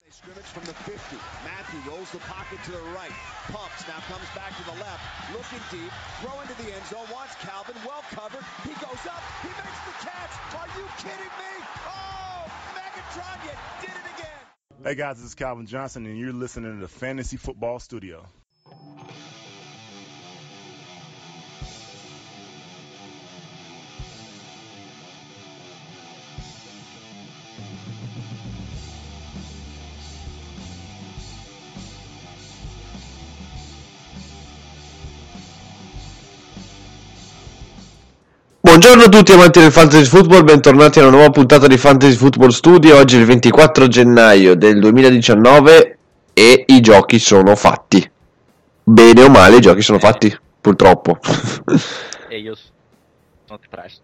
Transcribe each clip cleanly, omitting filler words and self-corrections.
Scrimmage from the 50. Matthew rolls the pocket to the right. Pumps, now comes back to the left. Looking deep. Throw into the end zone. Wants Calvin. Well covered. He goes up. He makes the catch. Are you kidding me? Oh, Megatron, you did it again. Hey guys, this is Calvin Johnson, and you're listening to the Fantasy Football Studio. Buongiorno a tutti amanti del Fantasy Football, bentornati a una nuova puntata di Fantasy Football Studio. Oggi è il 24 gennaio del 2019 e i giochi sono fatti. Bene o male i giochi sono fatti, purtroppo. E io sono presto.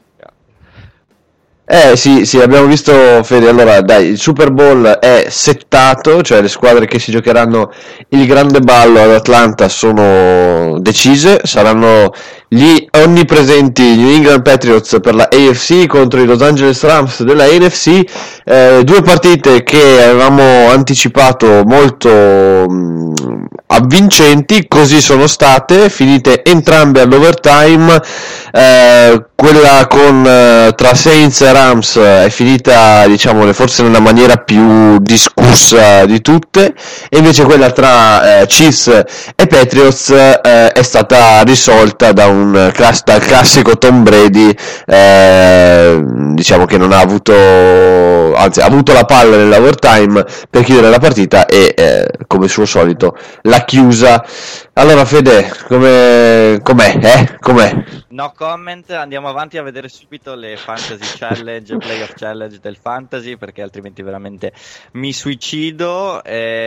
Sì, abbiamo visto, Fede. Allora, dai, il Super Bowl è settato, cioè le squadre che si giocheranno il grande ballo ad Atlanta sono decise. Saranno gli onnipresenti New England Patriots per la AFC contro i Los Angeles Rams della NFC. Due partite che avevamo anticipato molto avvincenti, così sono state, finite entrambe all'overtime. Quella tra Saints e Rams è finita, diciamo, forse nella maniera più discussa di tutte, e invece quella tra Chiefs e Patriots è stata risolta dal classico Tom Brady, diciamo che non ha avuto, anzi ha avuto la palla nell'overtime per chiudere la partita e come suo solito l'ha chiusa. Allora Fede, com'è? No comment, andiamo avanti a vedere subito le Fantasy Challenge, Playoff Challenge del Fantasy, perché altrimenti veramente mi suicido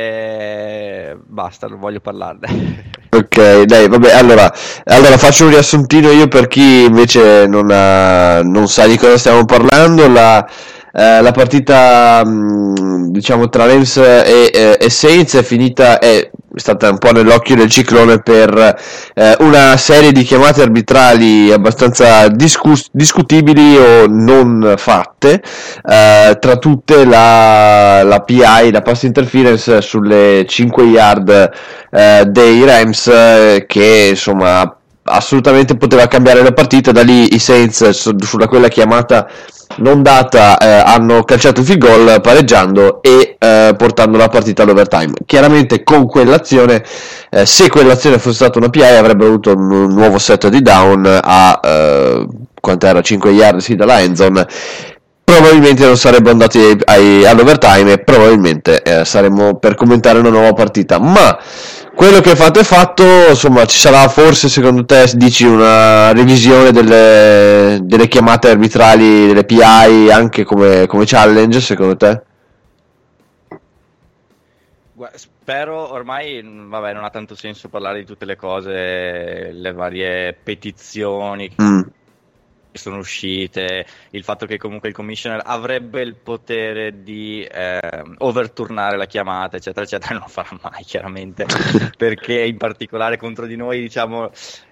e basta, non voglio parlarne. Ok, dai, vabbè, allora faccio un riassuntino io per chi invece non sa di cosa stiamo parlando. La partita, diciamo, tra Rams e Saints è stata un po' nell'occhio del ciclone per una serie di chiamate arbitrali abbastanza discutibili o non fatte, tra tutte la PI, la pass interference sulle 5 yard dei Rams, che insomma assolutamente poteva cambiare la partita. Da lì i Saints sulla quella chiamata non data hanno calciato il field goal pareggiando e portando la partita all'overtime. Chiaramente con quell'azione, se quell'azione fosse stata una PI, avrebbero avuto un nuovo set di down a quant'era, 5 yard sì, dalla end zone. Probabilmente non sarebbero andati all'overtime e probabilmente saremmo per commentare una nuova partita. Ma quello che è fatto, insomma, ci sarà forse, secondo te, dici, una revisione delle chiamate arbitrali, delle PI anche come challenge, secondo te? Spero, ormai vabbè, non ha tanto senso parlare di tutte le cose, le varie petizioni che sono uscite, il fatto che comunque il commissioner avrebbe il potere di overturnare la chiamata, eccetera eccetera. Non lo farà mai, chiaramente, perché in particolare contro di noi, diciamo,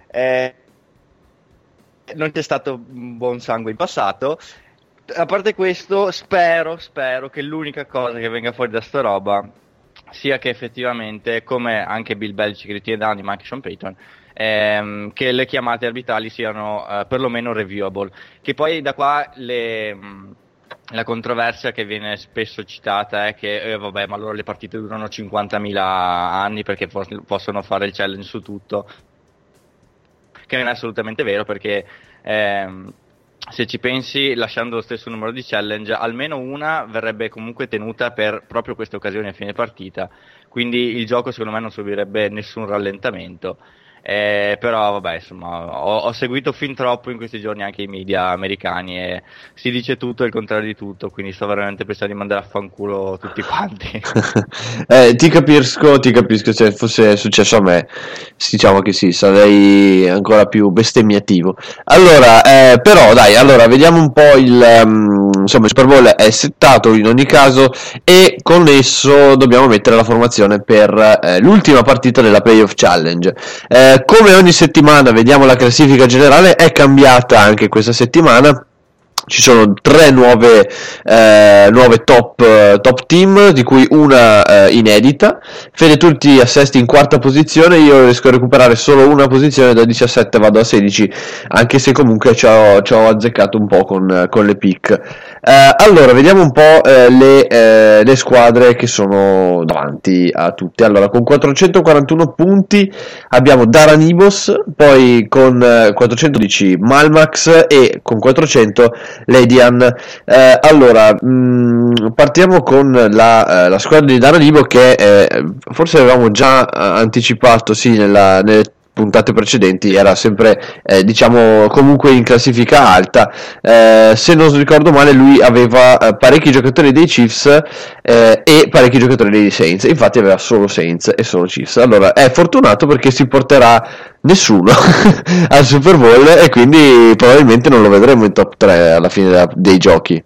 non c'è stato buon sangue in passato. A parte questo, spero che l'unica cosa che venga fuori da sta roba sia che effettivamente, come anche Bill Belichick ritiene da anni, ma anche Sean Payton, che le chiamate arbitrali siano perlomeno reviewable. Che poi da qua la controversia che viene spesso citata è che vabbè, ma allora le partite durano 50.000 anni perché possono fare il challenge su tutto, che non è assolutamente vero, perché se ci pensi, lasciando lo stesso numero di challenge, almeno una verrebbe comunque tenuta per proprio queste occasioni a fine partita, quindi il gioco secondo me non subirebbe nessun rallentamento. Però vabbè, insomma, ho seguito fin troppo in questi giorni anche i media americani e si dice tutto e il contrario di tutto, quindi sto veramente pensando di mandare a fanculo tutti quanti. Ti capisco, se fosse successo a me, diciamo che sì, sarei ancora più bestemmiativo. Allora, però dai, allora vediamo un po' insomma, il Super Bowl è settato in ogni caso e con esso dobbiamo mettere la formazione per l'ultima partita della Playoff Challenge. Come ogni settimana vediamo la classifica generale, è cambiata anche questa settimana. ci sono 3 nuove top team, di cui una inedita. Fede, tu ti assesti in quarta posizione, io riesco a recuperare solo una posizione, da 17 vado a 16, anche se comunque ci ho azzeccato un po' con le pick. Allora, vediamo un po' le squadre che sono davanti a tutte. Allora, con 441 punti abbiamo Daranibos, poi con 412 Malmax e con 400 Ledian. Allora, partiamo con la squadra di Daranibo, che forse avevamo già anticipato, sì, nelle puntate precedenti, era sempre diciamo comunque in classifica alta. Se non ricordo male, lui aveva parecchi giocatori dei Chiefs e parecchi giocatori dei Saints, infatti aveva solo Saints e solo Chiefs. Allora è fortunato perché si porterà nessuno al Super Bowl e quindi probabilmente non lo vedremo in top 3 alla fine dei giochi.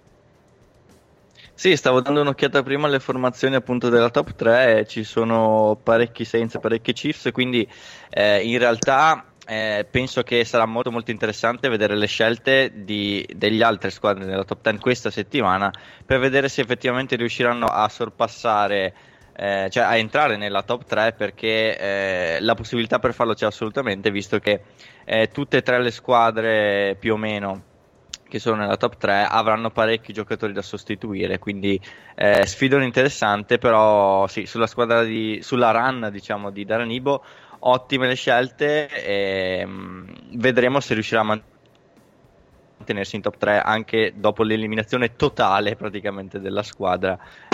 Sì, stavo dando un'occhiata prima alle formazioni appunto della top 3, e ci sono parecchi Saints e parecchi Chiefs, quindi in realtà penso che sarà molto molto interessante vedere le scelte degli altre squadre della top 10 questa settimana, per vedere se effettivamente riusciranno a sorpassare, cioè a entrare nella top 3, perché la possibilità per farlo c'è assolutamente, visto che tutte e tre le squadre più o meno che sono nella top 3 avranno parecchi giocatori da sostituire, quindi sfidone interessante. Però sì, sulla run, diciamo, di Daranibo, ottime le scelte, e vedremo se riuscirà a mantenersi in top 3 anche dopo l'eliminazione totale praticamente della squadra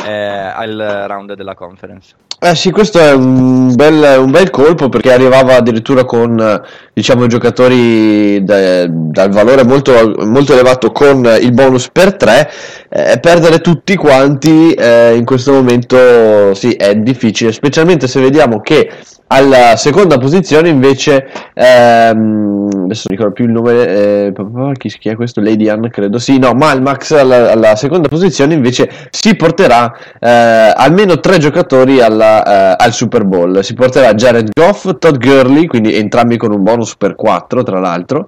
al round della conference. Sì, questo è un bel colpo, perché arrivava addirittura con diciamo giocatori dal valore molto, molto elevato, con il bonus per 3. Perdere tutti quanti in questo momento sì, è difficile, specialmente se vediamo che alla seconda posizione invece adesso non ricordo più il nome, chi è questo? Lady Ann, credo, sì, no, Malmax alla seconda posizione invece si porterà almeno 3 giocatori al Super Bowl. Si porterà Jared Goff, Todd Gurley, quindi entrambi con un bonus per 4 tra l'altro,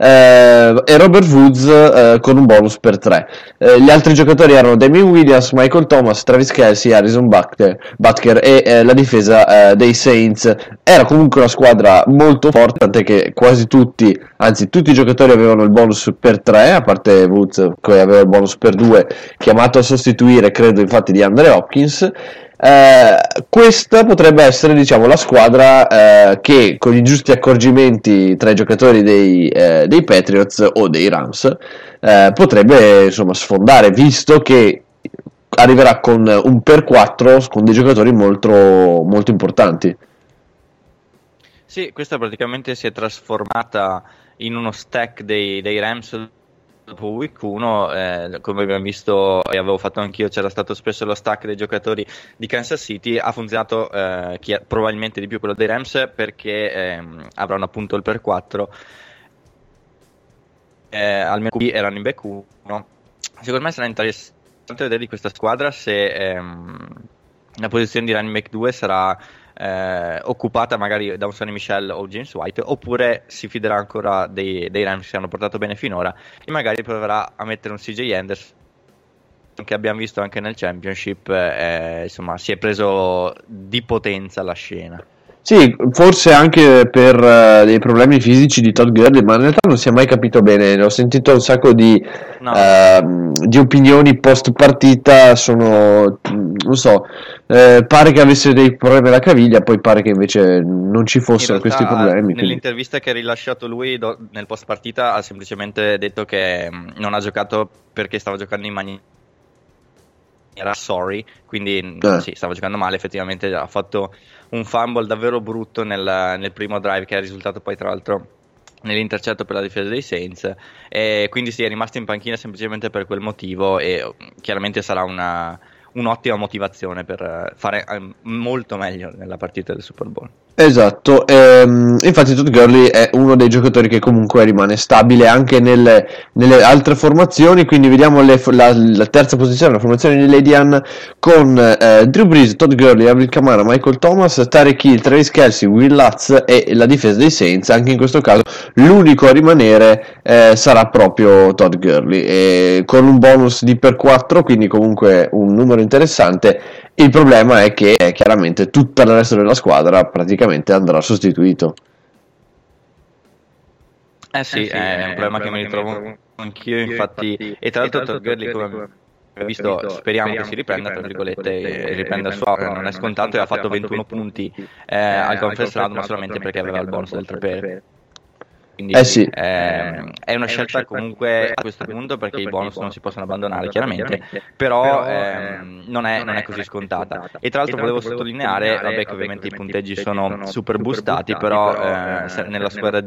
e Robert Woods con un bonus per 3. Gli altri giocatori erano Damien Williams, Michael Thomas, Travis Kelce, Harrison Butker e la difesa dei Saints. Era comunque una squadra molto forte, tant'è che quasi tutti i giocatori avevano il bonus per 3, a parte Woods che aveva il bonus per 2, chiamato a sostituire, credo infatti, di Andre Hopkins. Questa potrebbe essere, diciamo, la squadra che con i giusti accorgimenti tra i giocatori dei Patriots o dei Rams potrebbe, insomma, sfondare, visto che arriverà con un per 4 con dei giocatori molto, molto importanti. Sì, questa praticamente si è trasformata in uno stack dei Rams dopo week 1, come abbiamo visto e avevo fatto anch'io, c'era stato spesso lo stack dei giocatori di Kansas City. Ha funzionato probabilmente di più quello dei Rams, perché avranno appunto il per 4, almeno qui erano in back 1. Secondo me sarà interessante vedere di questa squadra se la posizione di running back 2 sarà occupata magari da un Sonny Michel o James White, oppure si fiderà ancora dei Rams che hanno portato bene finora, e magari proverà a mettere un CJ Anderson, che abbiamo visto anche nel Championship, insomma, si è preso di potenza la scena. Sì, forse anche per dei problemi fisici di Todd Gurley, ma in realtà non si è mai capito bene. Ho sentito un sacco di opinioni post partita, non so, pare che avesse dei problemi alla caviglia, poi pare che invece non ci fossero questi problemi. Nell'intervista che ha rilasciato lui nel post partita ha semplicemente detto che non ha giocato perché stava giocando in maniera sorry, quindi sì, stava giocando male, effettivamente ha fatto un fumble davvero brutto nel primo drive, che è risultato poi tra l'altro nell'intercetto per la difesa dei Saints, e quindi sì, è rimasto in panchina semplicemente per quel motivo, e chiaramente sarà un'ottima motivazione per fare molto meglio nella partita del Super Bowl. Esatto, infatti Todd Gurley è uno dei giocatori che comunque rimane stabile anche nelle altre formazioni, quindi vediamo la terza posizione, la formazione di Ladian con Drew Brees, Todd Gurley, Alvin Kamara, Michael Thomas, Tyreek Hill, Travis Kelce, Will Lutz e la difesa dei Saints. Anche in questo caso l'unico a rimanere sarà proprio Todd Gurley, con un bonus di per 4, quindi comunque un numero interessante. Il problema è che chiaramente tutto il resto della squadra praticamente andrà sostituito. Sì, è un problema che mi ritrovo anch'io, infatti, e tra l'altro Todd Gurley, come visto, speriamo che si riprenda, tra virgolette, riprenda il suo, non è scontato, e ha fatto 21 punti al conference round, ma solamente perché aveva il bonus del 3 quindi sì. È una scelta comunque a questo punto, perché i bonus non si possono abbandonare chiaramente, però non è così scontata. E tra l'altro volevo sottolineare, vabbè, che ovviamente i punteggi sono super boostati, però nella squadra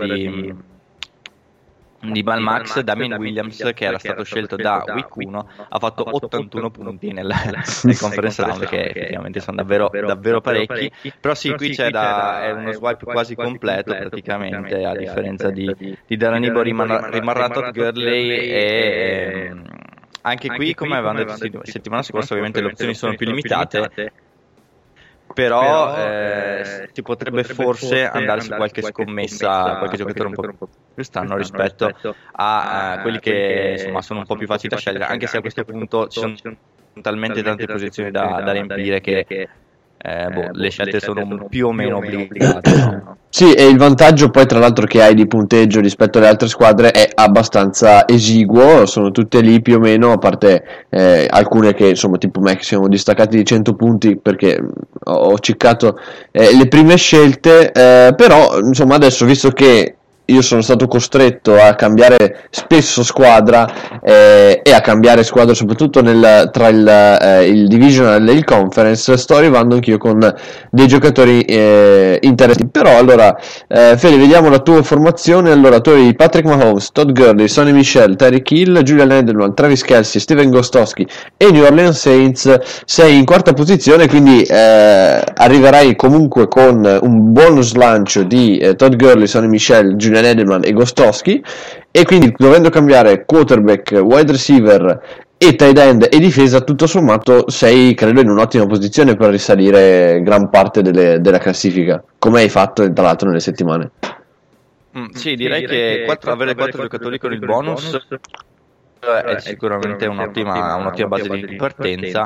di Balmax, Damien Williams, che era stato scelto da week 1, ha fatto 81 punti nel conference round, che effettivamente sono davvero parecchi. Però sì, qui è uno swipe quasi completo praticamente, a differenza di Daranibo rimarrà Todd Gurley, e anche qui, come avevamo detto settimana scorsa, ovviamente le opzioni sono più limitate, però si potrebbe forse andare su qualche scommessa, qualche giocatore un po' più strano rispetto a quelli che insomma sono un po' più facili da scegliere, anche se a questo punto ci sono talmente tante posizioni da riempire che le scelte sono più o meno obbligate, no? Sì, e il vantaggio poi tra l'altro che hai di punteggio rispetto alle altre squadre è abbastanza esiguo, sono tutte lì più o meno, a parte alcune che insomma tipo me, che siamo distaccati di 100 punti perché ho ciccato le prime scelte, però insomma adesso, visto che io sono stato costretto a cambiare spesso squadra e a cambiare squadra soprattutto tra il divisional e il conference, sto arrivando anch'io con dei giocatori interessanti. Però allora Fede, vediamo la tua formazione. Allora tu hai Patrick Mahomes, Todd Gurley, Sonny Michel, Tyreek Hill, Julian Edelman, Travis Kelce, Steven Gostkowski e New Orleans Saints. Sei in quarta posizione, quindi arriverai comunque con un bonus lancio di Todd Gurley, Sonny Michel, Julian Edelman e Gostkowski, e quindi dovendo cambiare quarterback, wide receiver e tight end e difesa, tutto sommato sei, credo, in un'ottima posizione per risalire gran parte della classifica, come hai fatto tra l'altro nelle settimane. Sì, direi che avere 4 giocatori con il bonus è sicuramente un'ottima base di partenza.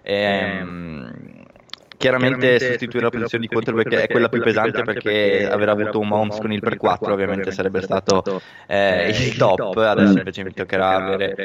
Chiaramente sostituire la posizione di quarterback è quella più pesante, perché aver avuto un Mahomes con il per 4 ovviamente sarebbe stato il top. Adesso invece mi toccherà avere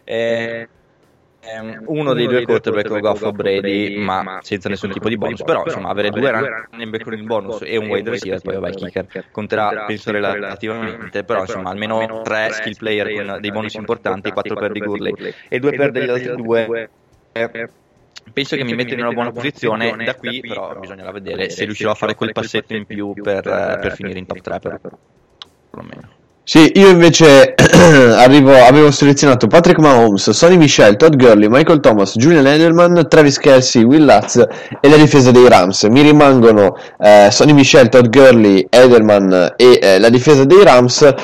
uno dei due quarterback, o Goff o Brady, ma senza nessun tipo di bonus. Però insomma, avere 2 running back con il bonus e un wide receiver, poi vabbè, il kicker conterà penso relativamente, però insomma almeno 3 skill player con dei bonus importanti, 4 per di Gurley e 2 per degli altri 2. Penso che mi metto in una buona posizione. Da qui però bisognerà vedere se riuscirò a fare quel passetto in più per finire in top 3 perlomeno. Sì, io invece avevo selezionato Patrick Mahomes, Sonny Michel, Todd Gurley, Michael Thomas, Julian Edelman, Travis Kelce, Will Lutz e la difesa dei Rams. Mi rimangono Sonny Michel, Todd Gurley, Edelman e la difesa dei Rams.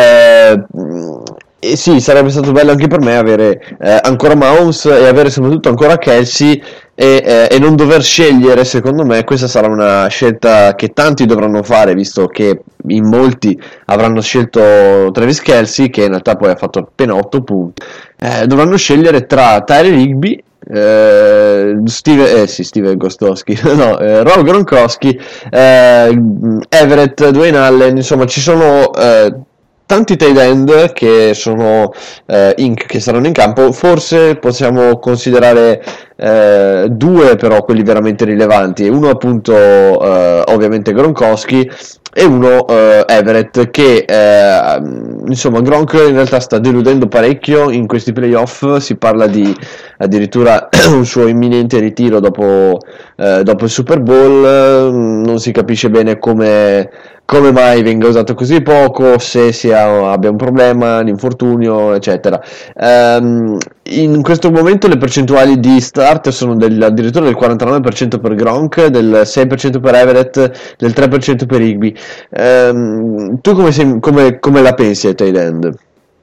E sì, sarebbe stato bello anche per me avere ancora Mahomes e avere soprattutto ancora Kelce, e non dover scegliere. Secondo me questa sarà una scelta che tanti dovranno fare, visto che in molti avranno scelto Travis Kelce, che in realtà poi ha fatto appena 8 punti. Dovranno scegliere tra Tyler Higbee, Steven Gostkowski, Rob Gronkowski, Everett, Dwayne Allen. Insomma, ci sono tanti tight end che sono che saranno in campo. Forse possiamo considerare 2 però quelli veramente rilevanti, uno appunto ovviamente Gronkowski e uno Everett, che insomma Gronk in realtà sta deludendo parecchio in questi playoff. Si parla di addirittura un suo imminente ritiro dopo il Super Bowl. Non si capisce bene come come mai venga usato così poco, se abbia un problema, un infortunio, eccetera. In questo momento le percentuali di start sono addirittura del 49% per Gronk, del 6% per Everett, del 3% per Higbee. Tu come la pensi ai tight end?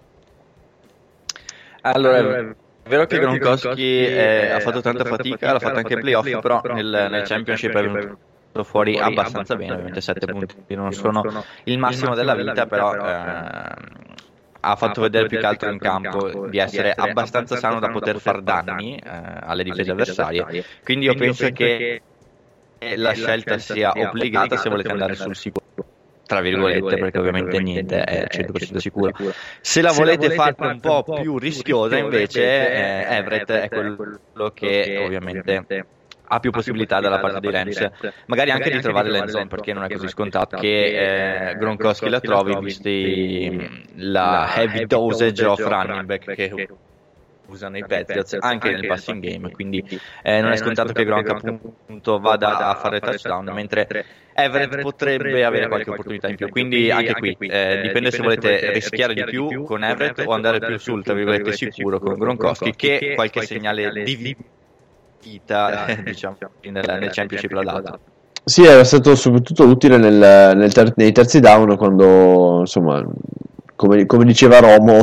Allora, è vero che Gronkowski ha fatto tanta fatica, l'ha fatto anche ai playoff, però nel championship è venuto fuori abbastanza bene. Ovviamente 7 punti non sono il massimo della vita, però ha fatto vedere più che altro in campo di essere abbastanza sano da poter far danni alle difese avversarie, quindi io penso che la scelta sia obbligata se volete andare sul sicuro, tra virgolette, perché ovviamente niente è 100% sicuro. Se la volete fare un po' più rischiosa invece, Everett è quello che ovviamente ha più possibilità dalla parte dei Rams, magari anche di trovare l'end zone, perché non è così scontato che Gronkowski la trovi, visti la heavy dosage of running back che usano i Patriots anche nel passing game, quindi non è scontato che Gronk appunto vada a fare touchdown, mentre Everett potrebbe avere qualche opportunità in più, quindi anche qui dipende se volete rischiare di più con Everett o andare più sul, tra virgolette, sicuro con Gronkowski, che qualche segnale di vita diciamo nel championship l'ha dato. Sì, era stato soprattutto utile nei terzi down, quando insomma, come diceva Romo,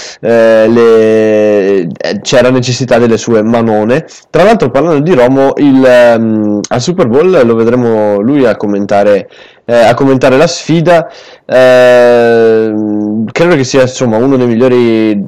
c'era necessità delle sue manone. Tra l'altro, parlando di Romo, al Super Bowl lo vedremo lui a commentare la sfida. Credo che sia insomma uno dei migliori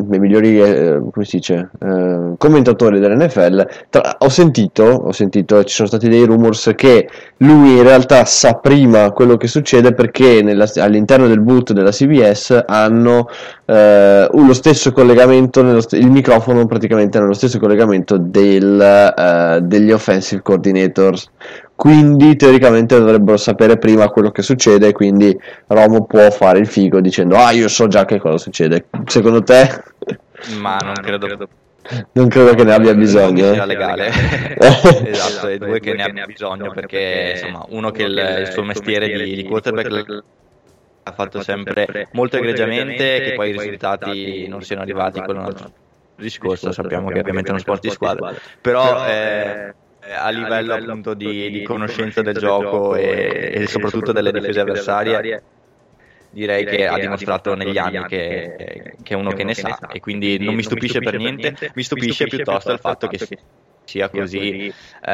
come si dice, commentatori dell'NFL. Ho sentito, ci sono stati dei rumors che lui in realtà sa prima quello che succede, perché all'interno del boot della CBS hanno lo stesso collegamento, il microfono praticamente nello stesso collegamento degli offensive coordinators, quindi teoricamente dovrebbero sapere prima quello che succede, quindi Romo può fare il figo dicendo io so già che cosa succede. Secondo te? Ma non credo che ne abbia bisogno, sia legale. Esatto, e due che ne abbia bisogno, perché insomma, uno che il suo mestiere di quarterback ha fatto sempre molto egregiamente, che poi i risultati non siano arrivati con un altro discorso. Sappiamo che ovviamente è uno sport di squadra, però a livello appunto di conoscenza del gioco e soprattutto delle difese avversarie, direi che ha dimostrato negli anni che è uno che ne sa, e quindi non mi stupisce per niente. Mi stupisce piuttosto il fatto che sia così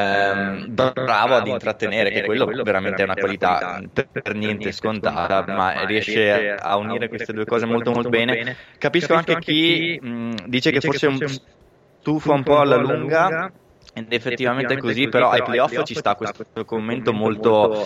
bravo ad intrattenere, che quello veramente è una qualità per niente scontata, ma riesce a unire queste due cose molto molto bene. Capisco anche chi dice che forse stufa un po' alla lunga, ed effettivamente è così, però ai playoff ci sta questo commento molto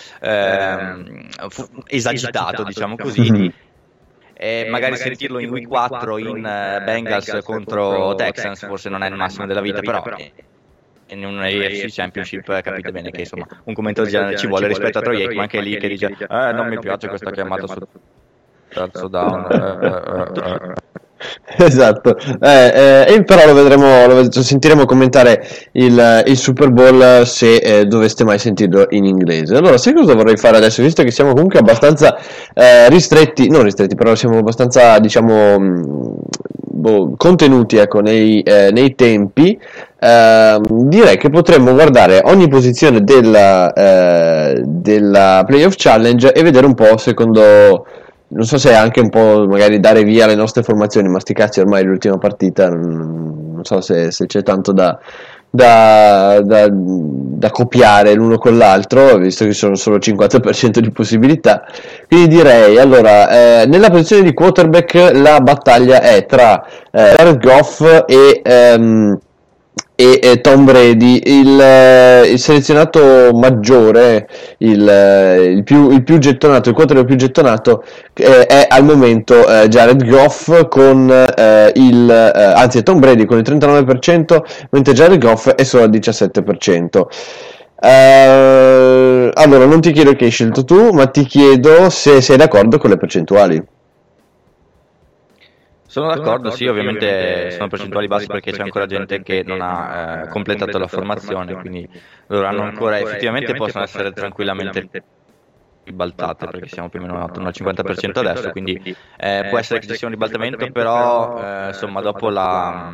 esagitato, diciamo così, e magari sentirlo in week 4 in Bengals contro Texans forse non è il massimo della vita, però in un AFC Championship capite bene che insomma un commento del genere ci vuole, rispetto a Troy Aikman che è lì che dice non mi piace questa chiamata sul terzo down. Esatto, però lo sentiremo commentare il Super Bowl, se doveste mai sentirlo in inglese. Allora, sai cosa vorrei fare adesso, visto che siamo comunque abbastanza non ristretti, però siamo abbastanza, diciamo, contenuti, ecco, nei tempi. Direi che potremmo guardare ogni posizione della Playoff Challenge e vedere un po', secondo, non so se anche un po' magari dare via le nostre formazioni, ma sti cazzi, ormai l'ultima partita non so se c'è tanto da copiare l'uno con l'altro, visto che sono solo 50% di possibilità. Quindi direi, allora, nella posizione di quarterback la battaglia è tra Jared Goff e Tom Brady. Il selezionato maggiore, il più gettonato, il quarterback più gettonato è al momento Jared Goff con anzi Tom Brady con il 39%, mentre Jared Goff è solo al 17%. Allora, non ti chiedo che hai scelto tu, ma ti chiedo se sei d'accordo con le percentuali. Sono d'accordo, sì, ovviamente sono percentuali basse perché c'è ancora gente che non ha completato la formazione, quindi dovranno ancora, effettivamente possono essere tranquillamente ribaltate, perché siamo più o meno attorno al 50% adesso, quindi può essere che ci sia un ribaltamento, però insomma dopo la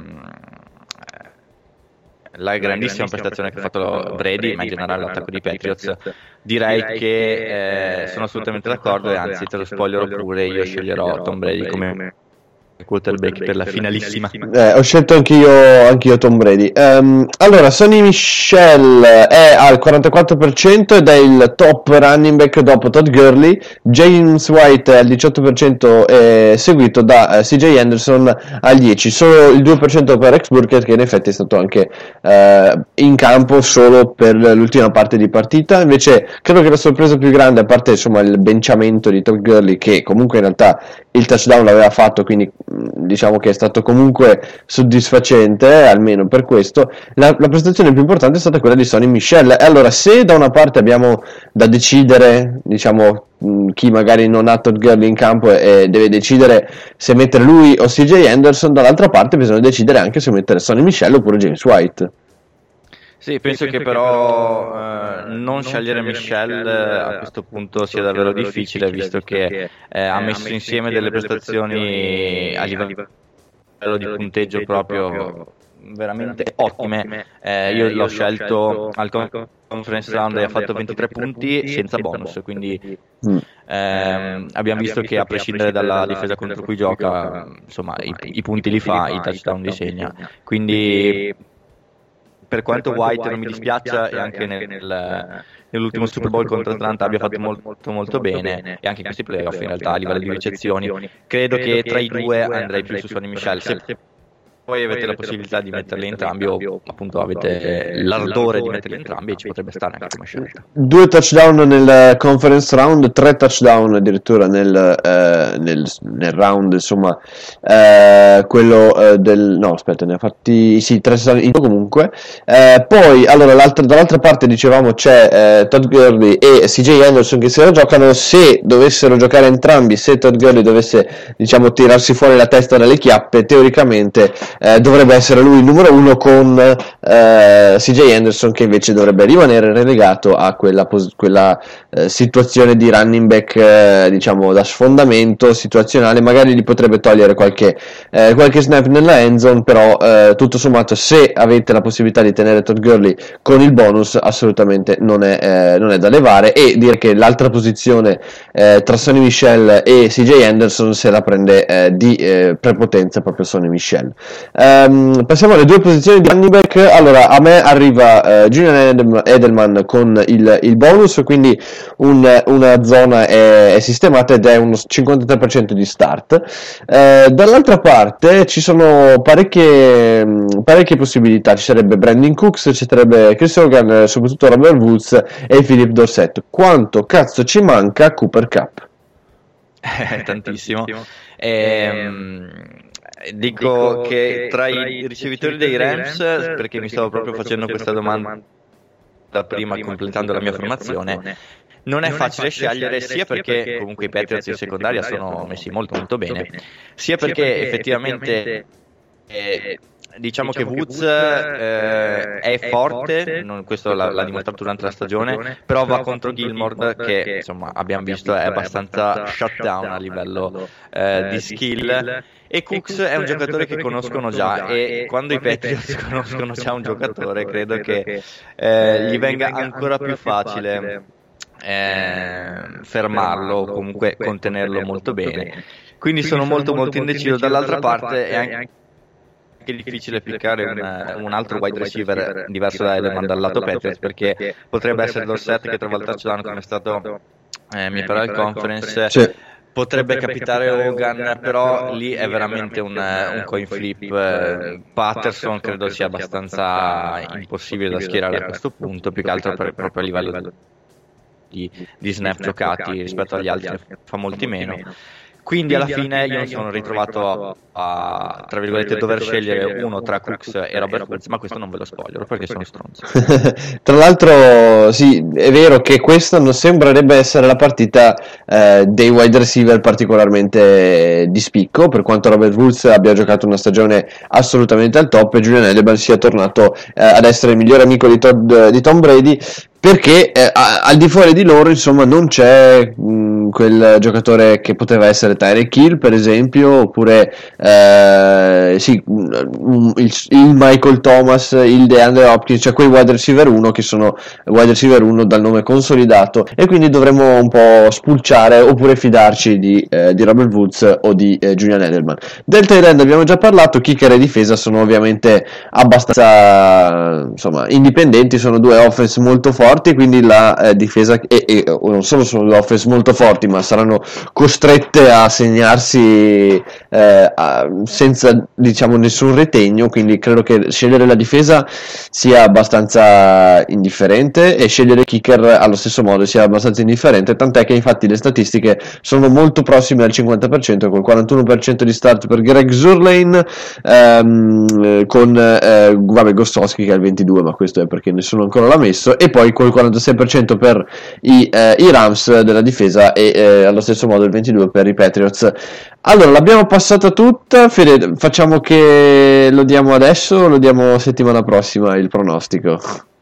grandissima prestazione che ha fatto Brady, ma in generale l'attacco dei Patriots, direi che sono assolutamente d'accordo, e anzi te lo spoilerò pure, io sceglierò Tom Brady come quarterback per la finalissima. Ho scelto anch'io Tom Brady. Allora, Sonny Michel è al 44% ed è il top running back dopo Todd Gurley. James White è al 18%, seguito da CJ Anderson al 10%. Solo il 2% per Rex Burkhead, che in effetti è stato anche in campo solo per l'ultima parte di partita. Invece credo che la sorpresa più grande, a parte insomma il benciamento di Todd Gurley, che comunque in realtà il touchdown l'aveva fatto, quindi diciamo che è stato comunque soddisfacente, almeno per questo. La prestazione più importante è stata quella di Sonny Michel. E allora, se da una parte abbiamo da decidere, diciamo, chi magari non ha Todd Gurley in campo e deve decidere se mettere lui o CJ Anderson, dall'altra parte bisogna decidere anche se mettere Sonny Michel oppure James White. Sì, penso che però non scegliere Michel a questo punto sia davvero difficile, visto che ha messo insieme delle prestazioni a livello di punteggio proprio veramente ottime. Io l'ho scelto al conference round e ha fatto 23 punti senza bonus, quindi abbiamo visto che a prescindere dalla difesa contro cui gioca, insomma, i punti li fa, i touchdown li segna, quindi per quanto White non mi dispiaccia, e anche nell'ultimo Super Bowl contro Atlanta abbia fatto molto molto bene, e anche in questi playoff in realtà a livello di ricezioni, credo che tra i due andrei più su Sonny Michel. Se poi avete la possibilità di metterli entrambi, o appunto avete l'ardore di metterli entrambi, ci potrebbe stare anche come scelta. 2 touchdown nel conference round, 3 touchdown addirittura nel round, insomma, quello no aspetta, ne ha fatti 3 touchdown comunque. Poi allora dall'altra parte dicevamo c'è Todd Gurley e CJ Anderson che se la giocano. Se dovessero giocare entrambi, se Todd Gurley dovesse, diciamo, tirarsi fuori la testa dalle chiappe, teoricamente dovrebbe essere lui il numero 1, con CJ Anderson che invece dovrebbe rimanere relegato a quella situazione di running back, diciamo, da sfondamento situazionale. Magari gli potrebbe togliere qualche snap nella end zone, però tutto sommato, se avete la possibilità di tenere Todd Gurley con il bonus, assolutamente non è da levare. E dire che l'altra posizione tra Sonny Michel e CJ Anderson se la prende di prepotenza proprio Sonny Michel. Passiamo alle 2 posizioni di running back. Allora, a me arriva Julian Edelman con il bonus, quindi una zona è sistemata ed è uno 53% di start. Dall'altra parte ci sono parecchie possibilità. Ci sarebbe Brandon Cooks, ci sarebbe Chris Hogan, soprattutto Robert Woods e Philip Dorsett. Quanto cazzo ci manca Cooper Kupp? Tantissimo. Dico che tra i ricevitori dei Rams, perché mi stavo proprio facendo questa domanda prima, completando la mia formazione, non è facile scegliere, sia perché comunque i Patriots in secondaria sono messi molto molto bene, sia perché effettivamente diciamo che Woods è forte, questo l'ha dimostrato durante la stagione, però va contro Gilmore, che insomma abbiamo visto è abbastanza shutdown a livello di skill. E Cooks è un giocatore che conoscono già, e quando i Patriots conoscono già un giocatore, credo che gli venga ancora più facile fermarlo, o comunque contenerlo molto bene. Quindi sono molto molto indeciso. Dall'altra parte è anche difficile piccare un altro wide receiver diverso da Edelman dal lato Patriots, perché potrebbe essere Dorsett, che trova il touchdown come è stato mi pare al conference. Sì. Potrebbe capitare Hogan, però lì è veramente un coin flip. Patterson credo sia abbastanza impossibile da schierare a questo punto, più che altro proprio a livello di snap giocati rispetto agli altri, fa molti meno. Quindi alla fine io mi sono ritrovato a tra virgolette dover scegliere uno tra Cooks e Robert Woods, ma questo non ve lo spoilerò perché sono stronzo. Tra l'altro sì, è vero che questa non sembrerebbe essere la partita dei wide receiver particolarmente di spicco, per quanto Robert Woods abbia giocato una stagione assolutamente al top e Julian Edelman sia tornato ad essere il migliore amico di Tom Brady. perché al di fuori di loro insomma non c'è quel giocatore che poteva essere Tyreek Hill per esempio, oppure il Michael Thomas, il DeAndre Hopkins, cioè quei wide receiver 1 che sono wide receiver 1 dal nome consolidato, e quindi dovremmo un po' spulciare oppure fidarci di Robert Woods o di Julian Edelman. Del tight end abbiamo già parlato, kicker e difesa sono ovviamente abbastanza insomma indipendenti, sono due offense molto forti, quindi la difesa e non solo sono due offense molto forti, ma saranno costrette a segnarsi senza diciamo nessun ritegno, quindi credo che scegliere la difesa sia abbastanza indifferente e scegliere kicker allo stesso modo sia abbastanza indifferente, tant'è che infatti le statistiche sono molto prossime al 50%, col 41% di start per Greg Zuerlein, con Gostowski che è il 22%, ma questo è perché nessuno ancora l'ha messo, e poi col 46% per i Rams della difesa e allo stesso modo il 22% per i Patriots. Allora, l'abbiamo passata tutta. Fede, facciamo che lo diamo adesso o lo diamo settimana prossima il pronostico?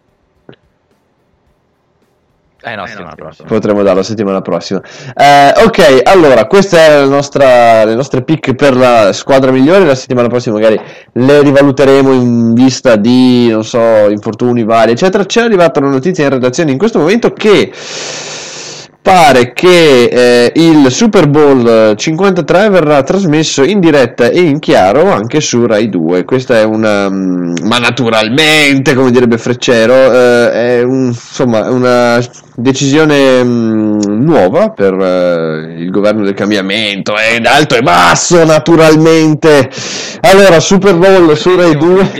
No, settimana prossima. Potremmo darlo settimana prossima. Ok, allora, queste erano le nostre pick per la squadra migliore. La settimana prossima magari le rivaluteremo in vista di, non so, infortuni vari, eccetera. C'è arrivata una notizia in redazione in questo momento che pare che il Super Bowl 53 verrà trasmesso in diretta e in chiaro anche su Rai 2. Questa è una, ma naturalmente, come direbbe Freccero, è una decisione nuova per il governo del cambiamento, è in alto e basso naturalmente. Allora, Super Bowl su Rai 2.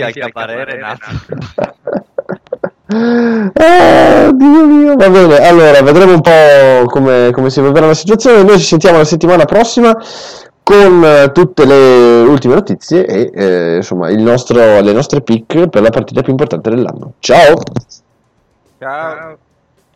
Dio mio, va bene, allora vedremo un po' come si evolverà la situazione. Noi ci sentiamo la settimana prossima con tutte le ultime notizie e insomma le nostre pick per la partita più importante dell'anno. Ciao.